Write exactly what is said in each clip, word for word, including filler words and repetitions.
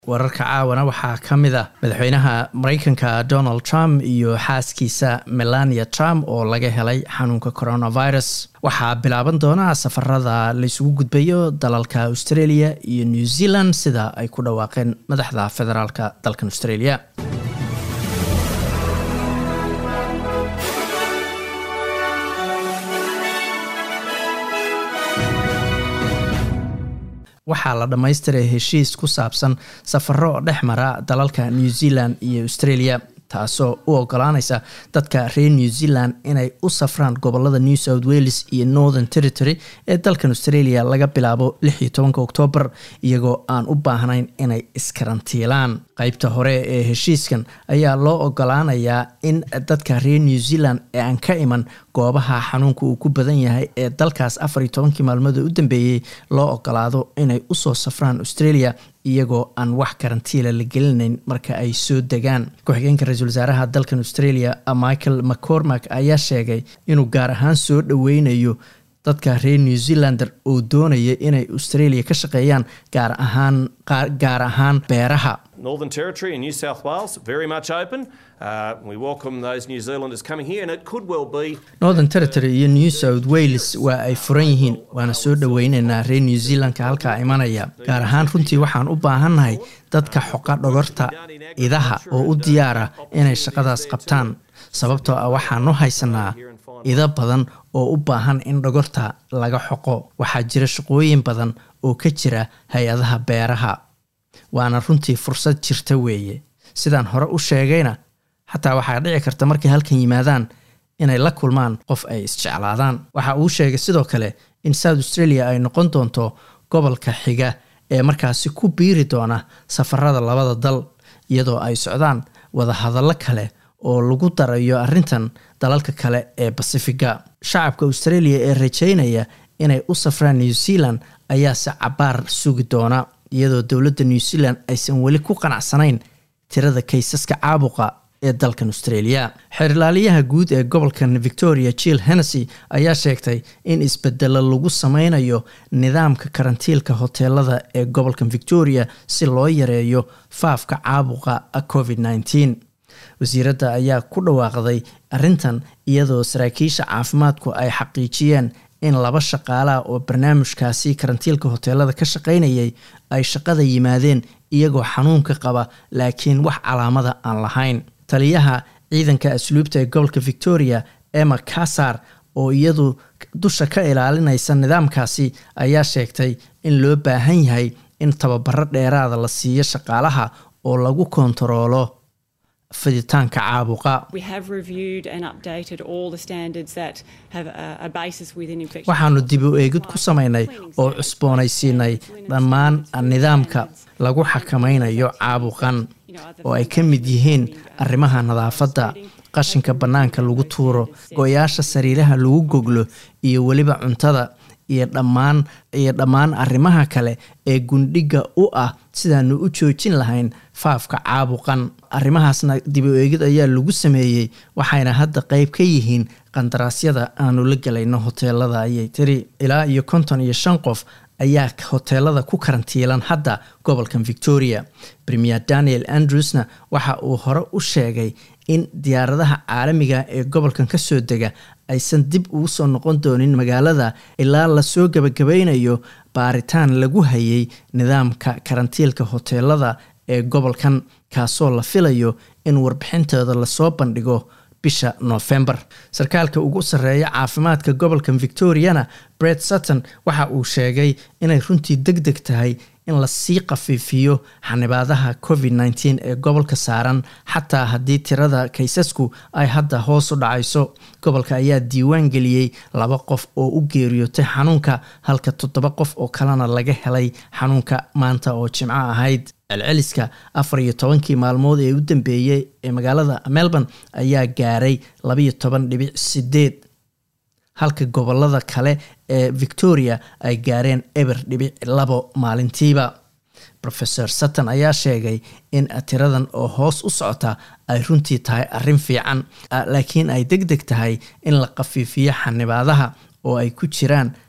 wararka caawana waxaa ka mid ah madaxweynaha Mareykanka Donald Trump iyo xaaskiisa Melania Trump oo laga helay xanuunka coronavirus. waxaa bilaaban doona safarada la isugu gudbayo dalalka Australia iyo New Zealand sida ay ku dhawaaqeen madaxda federaalka dalkan Australia. waxaa la dhammaystiray heshiis ku saabsan safaro dhexmara dalalka New Zealand iyo Australia taasoo u ogolaanaysa dadka reer New Zealand inay u safraan gobolada New South Wales iyo Northern Territory ee dalkan Australia laga bilaabo lix iyo tobanka Oktoobar iyagoo aan u baahnayn inay iskarantiilaan. qaybta hore ee heshiiskan ayaa loo ogolaanayaa in dadka reer New Zealand ee aan ka iman goobaha xanuunka uu ku badan yahay ee dalkaas afar iyo tobankii maalmood u dambeeyay loo ogolaado inay u soo safraan Australia iyagoo aan wax karantiila la gelinayn marka ay soo degaan. ku-xigeenka ra'iisul wasaaraha dalkan Australia Michael McCormack ayaa sheegay inuu gaar ahaan soo dhaweynayo dadka reer New Zealander oo doonaya inay Australia ka shaqeeyaan gaar ahaan gaar ahaan beeraha. Northern Territory and New South Wales very much open. Uh, we welcome those New Zealanders coming here and it could well be Northern Territory iyo New South Wales waa ay furan yihiin waana soo dhaweynaynaa reer New Zealandka halka imanaya. gaar ahaan runtii waxaan u baahannahay dadka xoqa dhogorta idaha oo u diyaara inay shaqadaas qabtaan sababtoo ah waxaan u haysanaa ida badan oo u baahan in dhogorta laga xoqo. waxaa jira shaqooyin badan oo ka jira hay-adaha beeraha waana runtii fursad jirta weeye. sidaan hore u sheegayna xataa waxaa dhici karta markay halkan yimaadaan inay la kulmaan qof ay isjeclaadaan. waxa uu sheegay sidoo kale in South Australia ay noqon doonto gobolka xiga ee markaasi ku biiri doona safarada labada dal iyadoo ay socdaan wada hadallo kale oo lagu darayo arrintan dalalka kale ee Pacifiga. shacabka Australia ee rajaynaya inay u safraan New Zealand ayaa si cabaar sugi doona iyadoo dowladda New Zealand aysan weli ku qanacsanayn tirada kaysaska caabuqa ee dalkan Australia. xirilaaliyaha guud ee gobolkan Victoria Jill Hennessy ayaa sheegtay in isbedelo lagu sameynayo nidaamka karantiilka hoteelada ee gobolkan Victoria si loo yareeyo faafka caabuqa COVID nineteen. wasiiradda ayaa ku dhawaaqday arrintan iyadoo saraakiisha caafimaadku ay xaqiijiyeen in laba shaqaalaha oo barnaamijkaasi karantiilka hoteelada ka shaqaynayay ay shaqada yimaadeen iyagoo xanuunka qaba laakiin wax calaamada aan lahayn. taliyaha ciidanka asluubta ee gobolka Victoria Emma Cassar oo iyadu dusha ka ilaalinaysa nidaamkaasi ayaa sheegtay in loo baahan yahay in tababaro dheeraada la siiyo shaqaalaha oo lagu kontaroolo fiditaanka caabuqa. waxaanu dib u eegid ku samaynay oo cusboonaysiinay dhammaan nidaamka lagu xakameynayo caabuqan oo ay ka mid yihiin arrimaha nadaafadda, qashinka bannaanka lagu tuuro, go'yaasha sariiraha lagu goglo iyo weliba cuntada iyo dhammaan iyo dhammaan arrimaha kale ee gundhiga u ah sidaanu u joojin lahayn faafka caabuqan. arrimahaasna dib u eegid ayaa lagu sameeyey waxayna hadda qayb ka yihiin qandaraasyada aanu la galayno hoteelada ayay tiri. ilaa iyo konton iyo shan qof ayaa hoteelada ku karantiilan hadda gobolkan Victoria. Premier Daniel Andrewsna waxa uu hore u sheegay in diyaaradaha caalamiga ee gobolkan ka soo dega aysan dib ugu soo noqon doonin magaalada ilaa la soo gabagabeynayo baaritaan lagu hayay nidaamka karantiilka hoteelada ee gobolkan kaasoo la filayo in warbixintooda la soo bandhigo bisha November. sarkaalka ugu sareeya caafimaadka gobolkan Victoriana Brett Sutton waxa uu sheegay inay runtii degdeg tahay in la sii qafiifiyo xanibaadaha COVID nineteen ee gobolka saaran xataa haddii tirada kaysasku ay hadda hoos u dhacayso. gobolka ayaa diiwaan geliyey laba qof oo u geeriyootay xanuunka halka toddoba qof oo kalena laga helay xanuunka maanta oo Jimco ahayd. celceliska afar iyo tobankii maalmood ee u dambeeyay ee magaalada Melbourne ayaa gaaray laba iyo toban dhibic sideed halka gobolada kale ee Victoria ay gaareen eber dhibic labo maalintiiba. Professor Sutton ayaa sheegay in tiradan oo hoos u socota ay runtii tahay arrin fiican laakiin ay degdeg tahay in la qafiifiyo xanibaadaha oo ay ku jiraan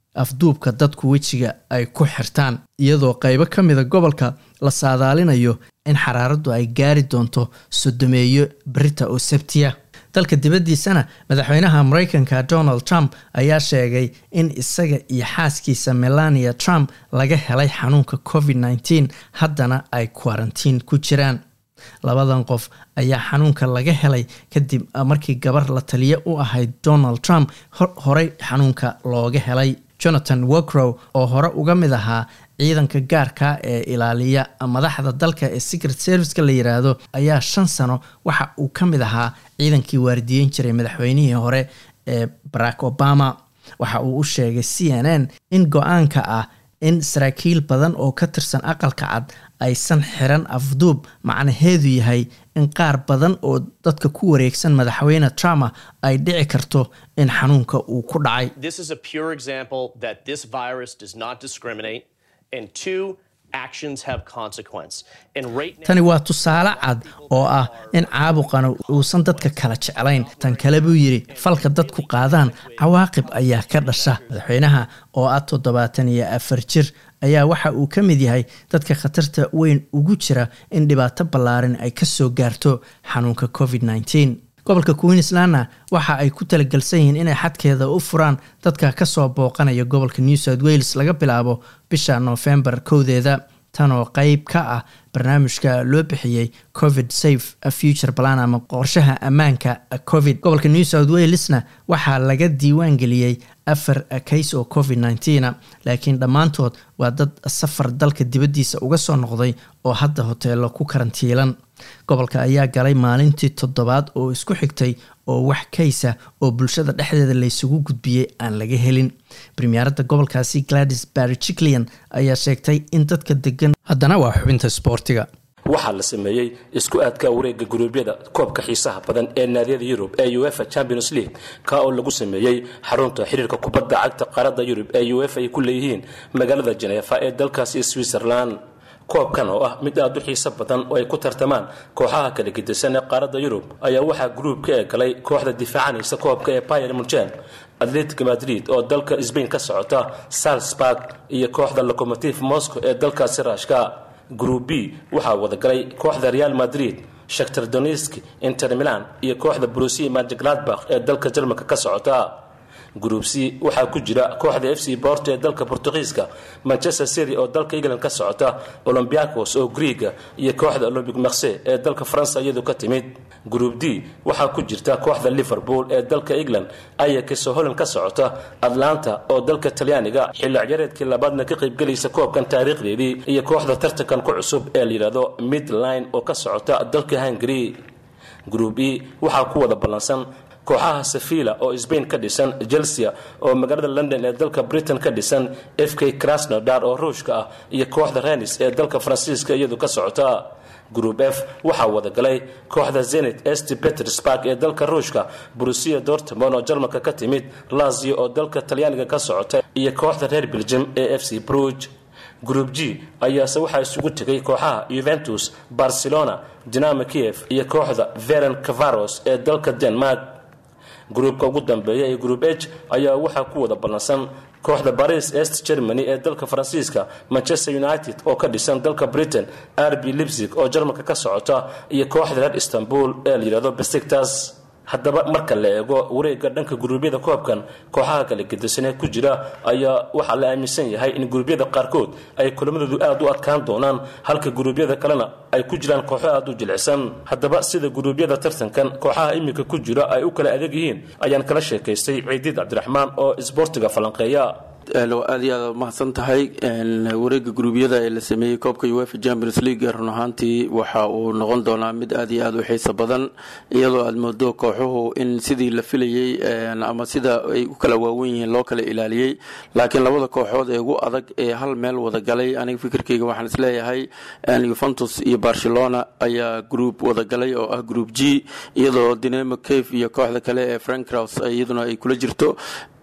afduubka dadku wejiga ay ku xirtaan iyadoo qaybo ka mida gobolka la saadaalinayo in xaraaraddu ay gaari doonto sodomeeyo berita oo sabtiya. dalka dibaddiisana madaxweynaha Mareykanka Donald Trump ayaa sheegay in isaga iyo xaaskiisa Melania Trump laga helay xanuunka covid nineteen haddana ay quarantine ku jiraan. labadan qof ayaa xanuunka laga helay kadib markii gabar la taliye u ahayd Donald Trump horey xanuunka looga helay. Jonathan Walker oo hore uga mid ahaa ciidanka gaarka ee ilaaliya madaxda dalka ee Secret Service-ka la yiraahdo ayaa shan sano waxa uu ka mid ahaa ciidankii waardiyeyn jiray madaxweynihii hore ee Barack Obama. waxa uu u sheegay C N N in go'aanka ah in saraakiil badan oo ka tirsan aqalka cad aysan xiran afduub macnaheedu yahay in qaar badan oo dadka ku wareegsan madaxweyne Trump ay dhici karto in xanuunka uu ku dhacay. This is a pure example that this virus does not discriminate, and two, actions have consequence. And right now, tani waa tusaale cad oo ah in caabuqana uusan dadka kala jeclayn. tan kale buu yiri falka dadku qaadaan cawaaqib ayaa ka dhasha. madaxweynaha oo ah toddobaatan iyo afar jir ayaa waxa uu ka mid yahay dadka khatarta weyn ugu jira in dhibaato ballaaran ay ka soo gaarto xanuunka covid nineteen. gobolka Queensland waxa ay ku talagalsan yihiin inay xadkeeda u furaan dadka ka soo booqanaya gobolka New South Wales laga bilaabo bisha November kowdeeda. tan oo qayb ka ah barnaamijka loo bixiyay COVID Safe a Future Plan ama qorshaha ammaanka COVID. gobolka New South Walesna waxaa laga diiwaan geliyay afar case oo covid nineteen laakiin dhammaantood waa dad safar dalka dibaddiisa uga soo noqday oo hadda hoteelo ku karantiilan. gobolka ayaa galay maalintii toddobaad oo isku xigtay oo wax kaysa oo bulshada dhexdeeda la isugu gudbiyay aan laga helin. Premierada gobolkaasi Gladys Berejiklian ayaa sheegtay in dadka degan haddana waa xubinta sportiga. waxaa la sameeyay isku aadka wareegga guruubyada koobka xiisaha badan ee naadiyada Yurub ee UEFA Champions League ka oo lagu sameeyay xarunta xiriirka kubadda cagta qaarada Yurub ee UEFA ay ku leeyihiin magaalada Geneva ee dalkaasi Switzerland. koobkan oo ah mid aad u xiiso badan oo ay ku tartamaan kooxaha kala gedisan ee qaarada Yurub ayaa waxaa groupka ee galay kooxda difaacanaysa koobka ee Bayern Munich, Atletico Madrid oo dalka Spain ka socota, Salzburg iyo kooxda Lokomotiv Moscow ee dalkaasi Ruushka. Group B waxaa wada galay kooxda Real Madrid, Shakhtar Donetsk, Inter Milan iyo kooxda Borussia Mönchengladbach ee dalka Jarmalka ka socota. Group C waxaa ku jira kooxda F C Porto ee dalka Portugiiska, Manchester City oo dalka England ka socota, Olympiacos oo Greek iyo kooxda Olympique Marseille ee dalka France iyadoo ka timid. Group D waxaa ku jirta kooxda Liverpool ee dalka England, Ajax oo Holland ka socota, Atlanta oo dalka Talyaaniga xilli ciyaareedkii labaadna ka qayb galaysa koobkan taariikhdeedii iyo kooxda tartankan ku cusub ee la yiraahdo Midline oo ka socota dalka Hungary. Group E waxaa ku wada balansan kooxaha Sevilla oo Spain ka dhisan, Chelsea oo magaalada London ee dalka Britain ka dhisan, F K Krasnodar oo Ruushka ah iyo kooxda Rennes ee dalka Faransiiska iyadoo ka socota. Group F waxaa wada galay kooxda Zenit Saint Petersburg ee dalka Ruushka, Borussia Dortmund oo Jarmalka ka timid, Lazio oo dalka Talyaaniga ka socota iyo kooxda reer Belgium ee F C Bruges. Group G ayaase waxaa isugu tegay kooxaha Juventus, Barcelona, Dynamo Kiev iyo kooxda Ferencvaros ee dalka Denmark. Groupka ugu dambeeya ee Group H ayaa waxaa ku wada balansan kooxda Paris East Germany ee dalka Faransiiska, Manchester United oo ka dhisan dalka Britain, R B Leipzig oo Jarmalka ka socota iyo kooxda reer Istanbul ee la yiraahdo Besiktas. haddaba marka la eego wareegga dhanka guruubyada koobkan kooxaha kala gedisan ee ku jira ayaa waxaa la aaminsan yahay in guruubyada qaarkood ay kulamadoodu aad u adkaan doonaan halka guruubyada kalena ay ku jiraan kooxo aad u jilicsan. haddaba sida guruubyada tartankan kooxaha imika ku jira ay u kala adeeg yihiin ayaan kala sheekaystay Ciidid Cabdiraxmaan oo isboortiga falanqeeya. loo aad iyo aad mahadsan tahay. wareegga guruubyada ee la sameeyay koobka UEFA Champions League run ahaantii waxa uu noqon doonaa mid aad iyo aad u xiiso badan iyadoo aad moodo kooxuhu in sidii la filayay ama sida ay u kala waaweyn yihiin loo kala ilaaliyay, laakiin labada kooxood ee ugu adag ee hal meel wada galay aniga fikirkayga waxaan isleeyahay Juventus iyo Barcelona ayaa group wada galay oo ah Group G, iyadoo Dynamo Kiev iyo kooxda kale ee Ferencvaros iyaduna ay kula jirto.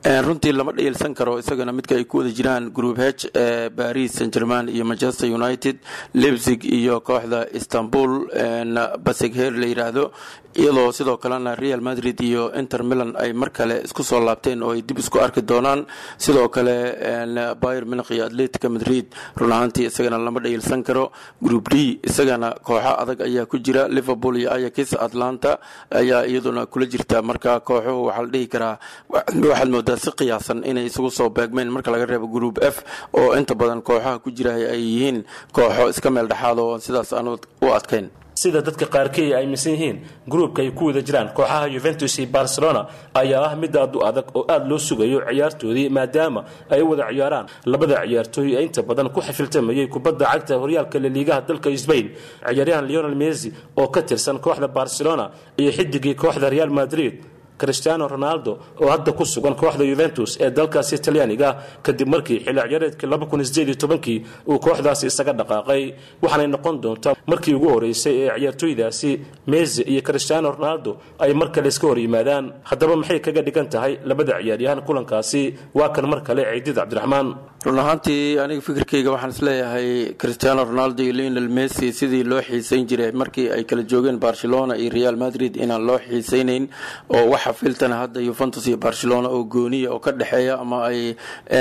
runtii lama dhayalsan karo isagana midka ay ku wada jiraan group H ee Paris Saint-Germain iyo Manchester United, Leipzig iyo kooxda Istanbul Basaksehir la yiraahdo, iyadoo sidoo kalena Real Madrid iyo Inter Milan ay mar kale isku soo laabteen oo ay dib isku arki doonaan, sidoo kale Bayern Munich iyo Atletico Madrid runaantii isagana lama dhayalsan karo. Group D isagana kooxo adag ayaa ku jira, Liverpool iyo Ajax, Atlanta ayaa iyaduna kula jirta, marka kooxuhu waxa la dhihi karaa waxaad moodaa si qiyaasan inay isugu soo beegmeen marka laga reebo Group F oo inta badan kooxaha ku jira ay yihiin kooxo iska meel dhaxaad oo sidaas aan u adkayn. sida dadka qaarkii ay aaminsan yihiin groupka ay ku wada jiraan kooxaha Juventus iyo Barcelona ayaa ah mid aad u adag oo aad loo sugayo ciyaartoodii maadaama ay wada ciyaaraan labada ciyaartooy ee inta badan ku xafiltamayay kubadda cagta horyaalka La Liga dalka Spain, ciyaaryahan Lionel Messi oo ka tirsan kooxda Barcelona iyo xidigii kooxda Real Madrid Cristiano Ronaldo oo hadda ku sugan kooxda Juventus ee dalkaasi Talyaaniga kadib markii xilli ciyaareedkii laba kun iyo siddeed iyo toban uu kooxdaasi isaga dhaqaaqay, waxaana noqon doontaa markii ugu horeysay ee ciyaartooydaasi Messi iyo Cristiano Ronaldo ay mar kale iska hor yimaadaan. Haddaba maxay kaga dhigan tahay labada ciyaaryahan kulankaasi? waa kan mar kale Ciidid Cabdiraxmaan. run ahaantii aniga fikirkayga waxaan isleeyahay Cristiano Ronaldo iyo Lionel Messi sidii loo xiisayn jiray markii ay kala joogeen Barcelona iyo Real Madrid inaan loo xiisaynayn oo wax filtan hadda Juventus iyo Barcelona oo gooniya oo ka dhaxeeya ama ay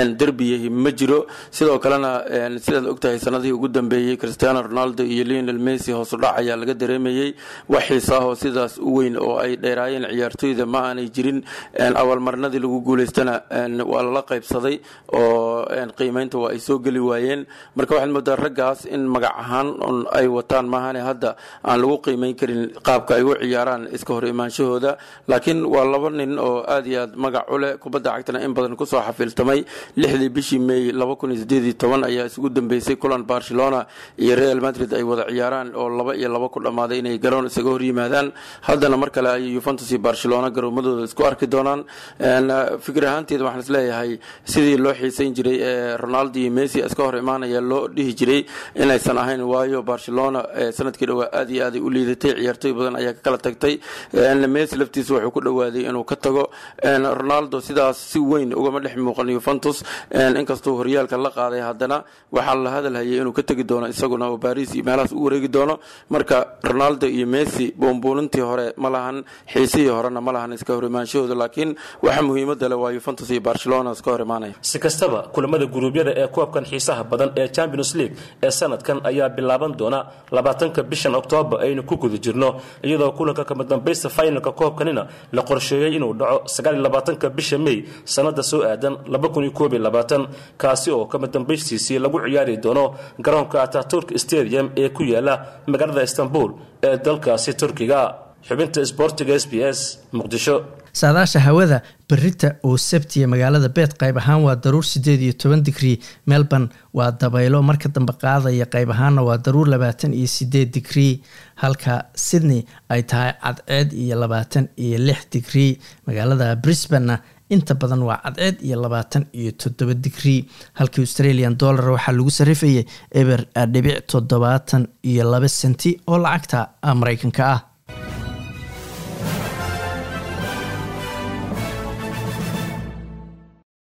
derbi ma jiro. sidoo kalena sidaad ogtahay sanadii ugu dambeeyay Cristiano Ronaldo iyo Lionel Messi hoos u dhac ayaa laga dareemayay, wax xiisaha sidaas u weyn oo ay dheeraayeen ciyaartooyda ma aanay jirin. awal marnadii lagu guuleystana waa la qaybsaday oo qiimeynta waa ay soo gali waayeen, marka waxaan moodaa raggaas in magac ahaan ay wataan maahane hadda aan lagu qiimeyn karin qaabka ay u ciyaaraan iska hor imaanshahooda. laakiin waa laba nin oo aad iyo aad magac u leh kubadda cagtana in badan ku soo xafiltamay. lixdii bishii May laba kun iyo siddeed iyo toban ayaa isugu dambeysay kulan Barcelona iyo Real Madrid ay wada ciyaaraan oo laba iyo laba ku dhamaaday inay garoon isaga hor yimaadaan. haddana mar kale ay Juventus iyo Barcelona garoomadooda isku arki doonaan. fikir ahaanteeda waxaan isleeyahay sidii loo xiisayn jiray ee Ronaldo iyo Messi iska hor imaanaya loo dhihi jiray inaysan ahayn, waayo Barcelona sanadkii dhawaa aad iyo aad u liidatay, ciyaartooy badan ayaa ka kala tagtay. Messi laftiisa wuxuu ku dhawaaday inuu ka tago. Ronaldo sidaas si weyn ugama dhex muuqan Juventus, inkastoo horyaalka la qaaday haddana waxaa la hadalhayay inuu ka tagi doono isaguna oo Paris iyo meelahaas u wareegi doono. marka Ronaldo iyo Messi boomboonantii hore ma lahan, xiisihii horena ma lahan iska hor imaanshahooda, laakiin waxa muhiimadda leh waa Juventus iyo Barcelona iska hor imaanaya. si kastaba kulamada guruubyada ee koobkan xiisaha badan ee Champions League ee sanadkan ayaa bilaaban doona labaatanka bishan Oktoobar aynu ku guda jirno, iyadoo kulanka kama dambaysta finalka koobkanina la qorsheeyay inuu dhaco sagaal iyo labaatanka bisha May sanada soo aadan laba kun iyo koob iyo labaatan, kaasi oo kama dambaystiisii lagu ciyaari doono garoonka Atatürk Stadium ee ku yaala magaalada Istanbul ee dalkaasi Turkiga. xubinta Sportiga S B S Muqdisho. saadaasha hawada berita oo sabtiya magaalada Beed qayb ahaan waa daruur siddeed iyo toban digrii, Melbourne waa dabaylo marka dambe qaadaya qayb ahaanna waa daruur labaatan iyo siddeed digrii, halka Sydney ay tahay cadceed iyo labaatan iyo lix digrii. magaalada Brisbane inta badan waa cadceed iyo labaatan iyo toddoba digrii, halka Australian dollar waxaa lagu sarifayay eber dhibic toddobaatan iyo laba senti oo lacagta Mareykanka ah.